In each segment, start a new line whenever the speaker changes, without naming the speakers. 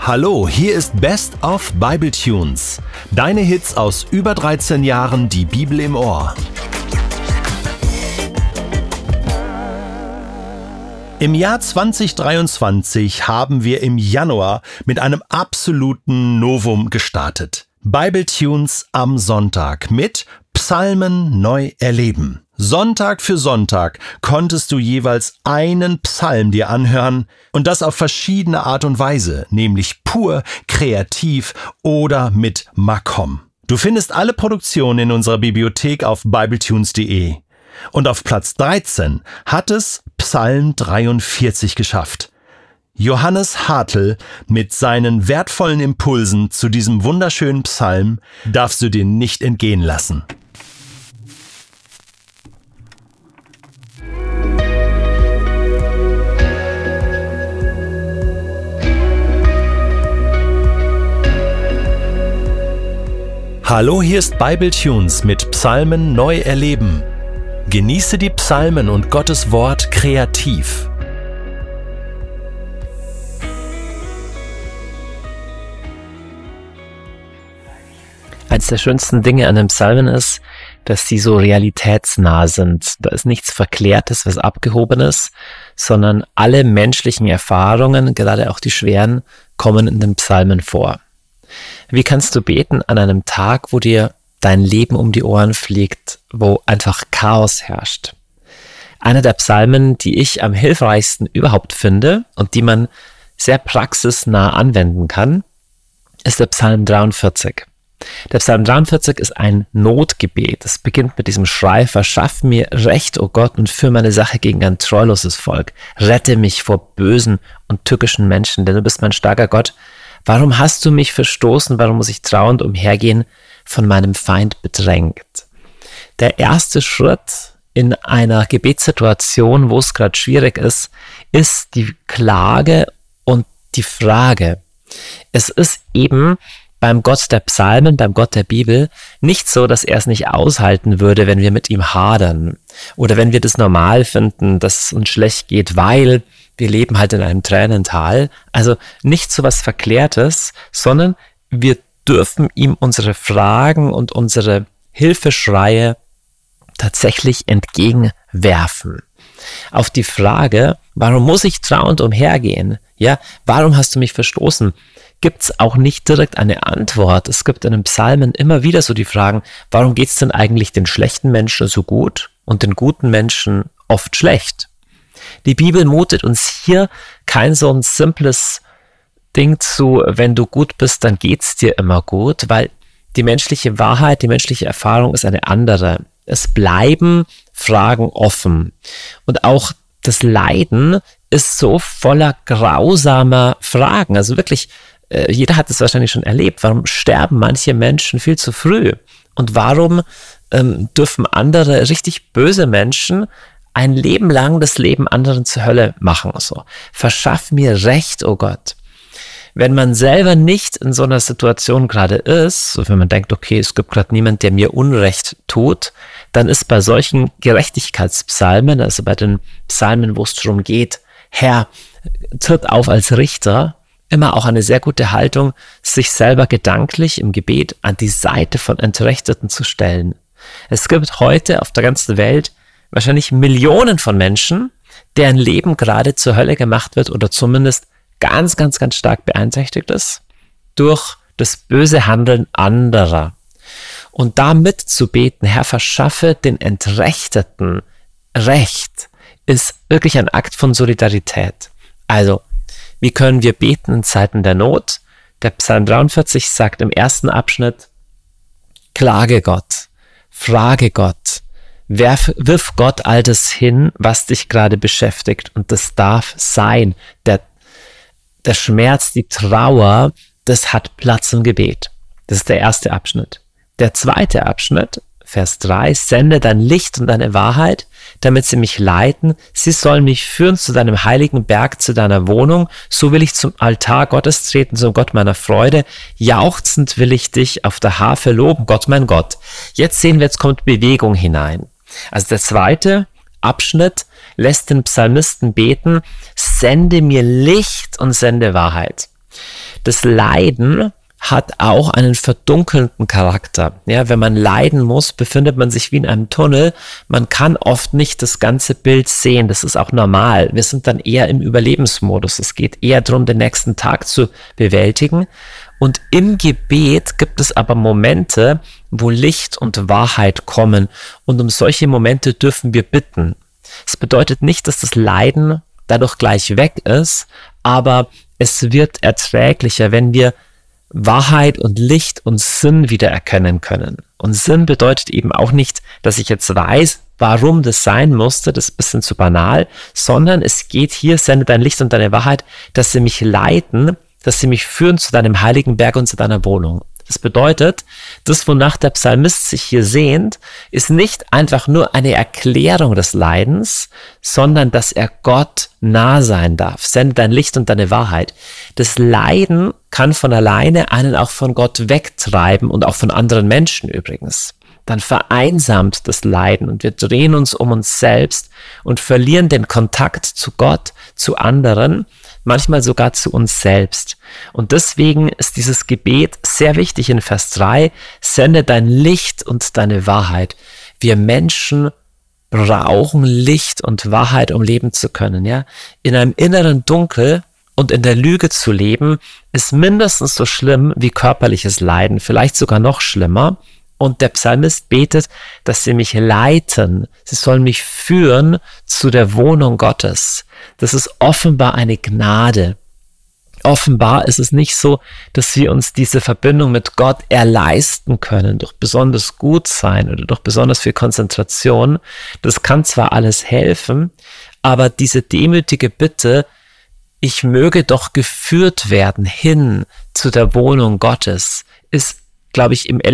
Hallo, hier ist Best of Bible Tunes. Deine Hits aus über 13 Jahren, die Bibel im Ohr. Im Jahr 2023 haben wir im Januar mit einem absoluten Novum gestartet. Bible Tunes am Sonntag mit Psalmen neu erleben. Sonntag für Sonntag konntest du jeweils einen Psalm dir anhören und das auf verschiedene Art und Weise, nämlich pur, kreativ oder mit Makom. Du findest alle Produktionen in unserer Bibliothek auf bibletunes.de. Und auf Platz 13 hat es Psalm 43 geschafft. Johannes Hartl mit seinen wertvollen Impulsen zu diesem wunderschönen Psalm darfst du dir nicht entgehen lassen. Hallo, hier ist Bible Tunes mit Psalmen neu erleben. Genieße die Psalmen und Gottes Wort kreativ.
Eines der schönsten Dinge an den Psalmen ist, dass sie so realitätsnah sind. Da ist nichts Verklärtes, was Abgehobenes, sondern alle menschlichen Erfahrungen, gerade auch die schweren, kommen in den Psalmen vor. Wie kannst du beten an einem Tag, wo dir dein Leben um die Ohren fliegt, wo einfach Chaos herrscht? Einer der Psalmen, die ich am hilfreichsten überhaupt finde und die man sehr praxisnah anwenden kann, ist der Psalm 43. Der Psalm 43 ist ein Notgebet. Es beginnt mit diesem Schrei: Verschaff mir Recht, o Gott, und führ meine Sache gegen ein treuloses Volk. Rette mich vor bösen und tückischen Menschen, denn du bist mein starker Gott. Warum hast du mich verstoßen? Warum muss ich trauernd umhergehen, von meinem Feind bedrängt? Der erste Schritt in einer Gebetssituation, wo es gerade schwierig ist die Klage und die Frage. Es ist eben beim Gott der Psalmen, beim Gott der Bibel, nicht so, dass er es nicht aushalten würde, wenn wir mit ihm hadern oder wenn wir das normal finden, dass es uns schlecht geht, weil wir leben halt in einem Tränental. Also nicht so was Verklärtes, sondern wir dürfen ihm unsere Fragen und unsere Hilfeschreie tatsächlich entgegenwerfen. Auf die Frage, warum muss ich trauernd umhergehen? Ja, warum hast du mich verstoßen? Gibt es auch nicht direkt eine Antwort. Es gibt in den Psalmen immer wieder so die Fragen, warum geht es denn eigentlich den schlechten Menschen so gut und den guten Menschen oft schlecht? Die Bibel mutet uns hier kein so ein simples Ding zu, wenn du gut bist, dann geht's dir immer gut, weil die menschliche Wahrheit, die menschliche Erfahrung ist eine andere. Es bleiben Fragen offen. Und auch das Leiden ist so voller grausamer Fragen. Also wirklich, jeder hat es wahrscheinlich schon erlebt. Warum sterben manche Menschen viel zu früh? Und warum dürfen andere richtig böse Menschen ein Leben lang das Leben anderen zur Hölle machen? So. Verschaff mir Recht, oh Gott. Wenn man selber nicht in so einer Situation gerade ist, so wenn man denkt, okay, es gibt gerade niemand, der mir Unrecht tut, dann ist bei solchen Gerechtigkeitspsalmen, also bei den Psalmen, wo es darum geht, Herr, tritt auf als Richter, immer auch eine sehr gute Haltung, sich selber gedanklich im Gebet an die Seite von Entrechteten zu stellen. Es gibt heute auf der ganzen Welt wahrscheinlich Millionen von Menschen, deren Leben gerade zur Hölle gemacht wird oder zumindest ganz, ganz, ganz stark beeinträchtigt ist durch das böse Handeln anderer. Und damit zu beten, Herr, verschaffe den Entrechteten Recht, ist wirklich ein Akt von Solidarität. Also, wie können wir beten in Zeiten der Not? Der Psalm 43 sagt im ersten Abschnitt: Klage Gott, frage Gott, wirf Gott all das hin, was dich gerade beschäftigt, und das darf sein. Der Schmerz, die Trauer, das hat Platz im Gebet. Das ist der erste Abschnitt. Der zweite Abschnitt, Vers 3, sende dein Licht und deine Wahrheit, damit sie mich leiten. Sie sollen mich führen zu deinem heiligen Berg, zu deiner Wohnung. So will ich zum Altar Gottes treten, zum Gott meiner Freude. Jauchzend will ich dich auf der Harfe loben, Gott mein Gott. Jetzt sehen wir, jetzt kommt Bewegung hinein. Also der zweite Abschnitt lässt den Psalmisten beten: Sende mir Licht und sende Wahrheit. Das Leiden hat auch einen verdunkelnden Charakter. Ja, wenn man leiden muss, befindet man sich wie in einem Tunnel. Man kann oft nicht das ganze Bild sehen. Das ist auch normal. Wir sind dann eher im Überlebensmodus. Es geht eher darum, den nächsten Tag zu bewältigen. Und im Gebet gibt es aber Momente, wo Licht und Wahrheit kommen. Und um solche Momente dürfen wir bitten. Es bedeutet nicht, dass das Leiden dadurch gleich weg ist, aber es wird erträglicher, wenn wir Wahrheit und Licht und Sinn wieder erkennen können. Und Sinn bedeutet eben auch nicht, dass ich jetzt weiß, warum das sein musste, das ist ein bisschen zu banal, sondern es geht hier, sende dein Licht und deine Wahrheit, dass sie mich leiten, dass sie mich führen zu deinem heiligen Berg und zu deiner Wohnung. Das bedeutet, das, wonach der Psalmist sich hier sehnt, ist nicht einfach nur eine Erklärung des Leidens, sondern dass er Gott nah sein darf. Sende dein Licht und deine Wahrheit. Das Leiden kann von alleine einen auch von Gott wegtreiben und auch von anderen Menschen übrigens. Dann vereinsamt das Leiden und wir drehen uns um uns selbst und verlieren den Kontakt zu Gott, zu anderen, manchmal sogar zu uns selbst. Und deswegen ist dieses Gebet sehr wichtig in Vers 3, sende dein Licht und deine Wahrheit. Wir Menschen brauchen Licht und Wahrheit, um leben zu können. Ja? In einem inneren Dunkel und in der Lüge zu leben, ist mindestens so schlimm wie körperliches Leiden, vielleicht sogar noch schlimmer. Und der Psalmist betet, dass sie mich leiten. Sie sollen mich führen zu der Wohnung Gottes. Das ist offenbar eine Gnade. Offenbar ist es nicht so, dass wir uns diese Verbindung mit Gott erleisten können durch besonders Gutsein oder durch besonders viel Konzentration. Das kann zwar alles helfen, aber diese demütige Bitte, ich möge doch geführt werden hin zu der Wohnung Gottes, ist, glaube ich, im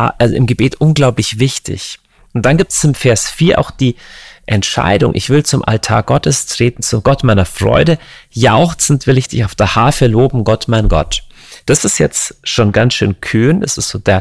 Gebet unglaublich wichtig. Und dann gibt es im Vers 4 auch die Entscheidung, ich will zum Altar Gottes treten, zu Gott meiner Freude, jauchzend will ich dich auf der Harfe loben, Gott mein Gott. Das ist jetzt schon ganz schön kühn, das ist so der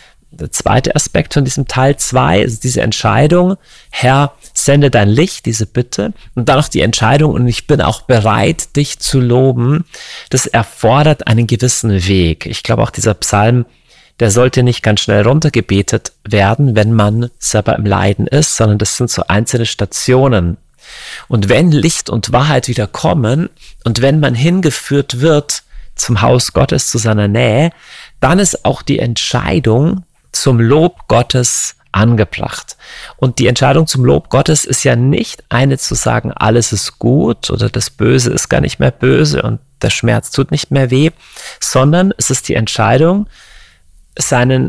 zweite Aspekt von diesem Teil 2, ist diese Entscheidung, Herr, sende dein Licht, diese Bitte, und dann noch die Entscheidung, und ich bin auch bereit, dich zu loben. Das erfordert einen gewissen Weg. Ich glaube auch dieser Psalm, der sollte nicht ganz schnell runtergebetet werden, wenn man selber im Leiden ist, sondern das sind so einzelne Stationen. Und wenn Licht und Wahrheit wieder kommen und wenn man hingeführt wird zum Haus Gottes, zu seiner Nähe, dann ist auch die Entscheidung zum Lob Gottes angebracht. Und die Entscheidung zum Lob Gottes ist ja nicht eine zu sagen, alles ist gut oder das Böse ist gar nicht mehr böse und der Schmerz tut nicht mehr weh, sondern es ist die Entscheidung, seinen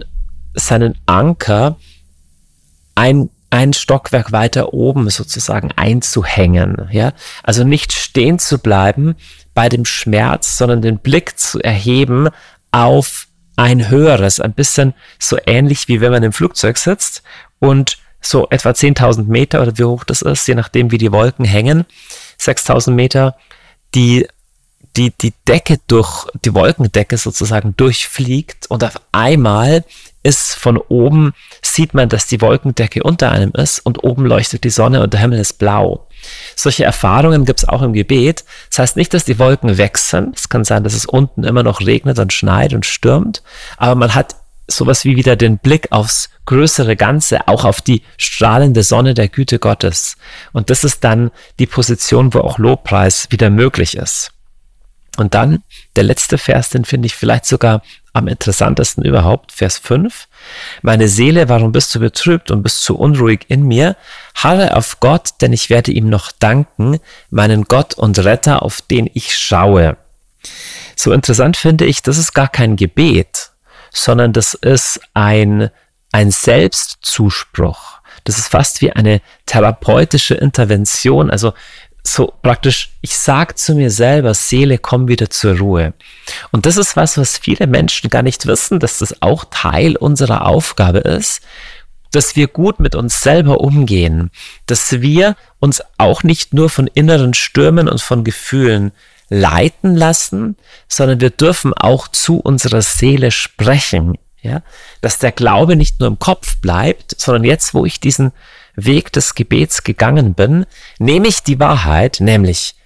Anker ein Stockwerk weiter oben sozusagen einzuhängen. Ja? Also nicht stehen zu bleiben bei dem Schmerz, sondern den Blick zu erheben auf ein höheres, ein bisschen so ähnlich wie wenn man im Flugzeug sitzt und so etwa 10.000 Meter oder wie hoch das ist, je nachdem wie die Wolken hängen, 6.000 Meter, die Decke durch, die Wolkendecke sozusagen durchfliegt und auf einmal ist von oben, sieht man, dass die Wolkendecke unter einem ist und oben leuchtet die Sonne und der Himmel ist blau. Solche Erfahrungen gibt es auch im Gebet. Das heißt nicht, dass die Wolken weg sind. Es kann sein, dass es unten immer noch regnet und schneit und stürmt, aber man hat sowas wie wieder den Blick aufs größere Ganze, auch auf die strahlende Sonne der Güte Gottes. Und das ist dann die Position, wo auch Lobpreis wieder möglich ist. Und dann der letzte Vers, den finde ich vielleicht sogar am interessantesten überhaupt, Vers 5. Meine Seele, warum bist du betrübt und bist so unruhig in mir? Harre auf Gott, denn ich werde ihm noch danken, meinen Gott und Retter, auf den ich schaue. So interessant finde ich, das ist gar kein Gebet, sondern das ist ein Selbstzuspruch. Das ist fast wie eine therapeutische Intervention, also so praktisch, ich sage zu mir selber, Seele, komm wieder zur Ruhe. Und das ist was viele Menschen gar nicht wissen, dass das auch Teil unserer Aufgabe ist, dass wir gut mit uns selber umgehen, dass wir uns auch nicht nur von inneren Stürmen und von Gefühlen leiten lassen, sondern wir dürfen auch zu unserer Seele sprechen, ja? Dass der Glaube nicht nur im Kopf bleibt, sondern jetzt, wo ich diesen Weg des Gebets gegangen bin, nehme ich die Wahrheit, nämlich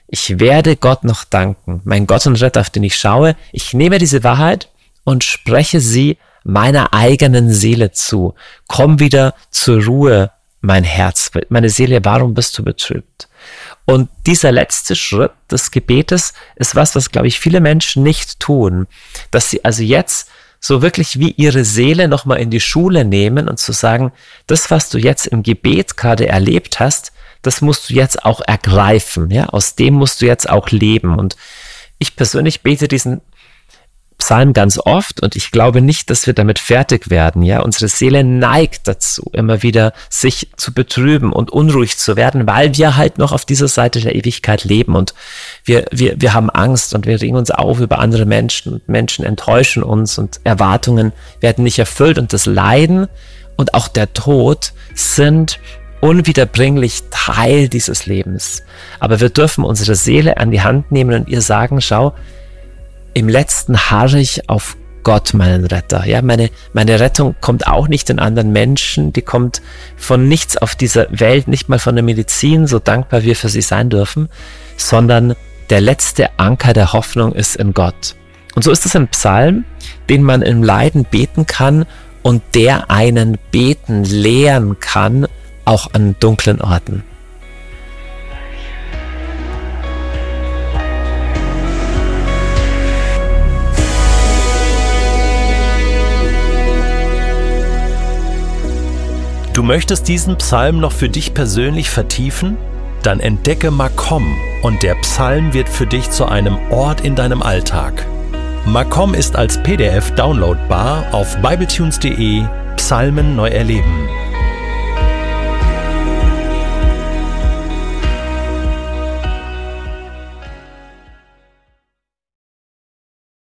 Ich werde Gott noch danken, mein Gott und Retter, auf den ich schaue. Ich nehme diese Wahrheit und spreche sie meiner eigenen Seele zu. Komm wieder zur Ruhe, mein Herz, meine Seele, warum bist du betrübt? Und dieser letzte Schritt des Gebetes ist was, glaube ich, viele Menschen nicht tun, dass sie also jetzt so wirklich wie ihre Seele nochmal in die Schule nehmen und zu sagen, das, was du jetzt im Gebet gerade erlebt hast, das musst du jetzt auch ergreifen, ja, aus dem musst du jetzt auch leben. Und ich persönlich bete diesen Psalm ganz oft und ich glaube nicht, dass wir damit fertig werden. Ja, unsere Seele neigt dazu, immer wieder sich zu betrüben und unruhig zu werden, weil wir halt noch auf dieser Seite der Ewigkeit leben und wir haben Angst und wir regen uns auf über andere Menschen und Menschen enttäuschen uns und Erwartungen werden nicht erfüllt und das Leiden und auch der Tod sind unwiederbringlich Teil dieses Lebens. Aber wir dürfen unsere Seele an die Hand nehmen und ihr sagen, schau, im Letzten harre ich auf Gott, meinen Retter. Ja, meine Rettung kommt auch nicht in anderen Menschen, die kommt von nichts auf dieser Welt, nicht mal von der Medizin, so dankbar wir für sie sein dürfen, sondern der letzte Anker der Hoffnung ist in Gott. Und so ist es ein Psalm, den man im Leiden beten kann und der einen beten lehren kann, auch an dunklen Orten.
Du möchtest diesen Psalm noch für dich persönlich vertiefen? Dann entdecke Makom und der Psalm wird für dich zu einem Ort in deinem Alltag. Makom ist als PDF downloadbar auf bibletunes.de Psalmen neu erleben.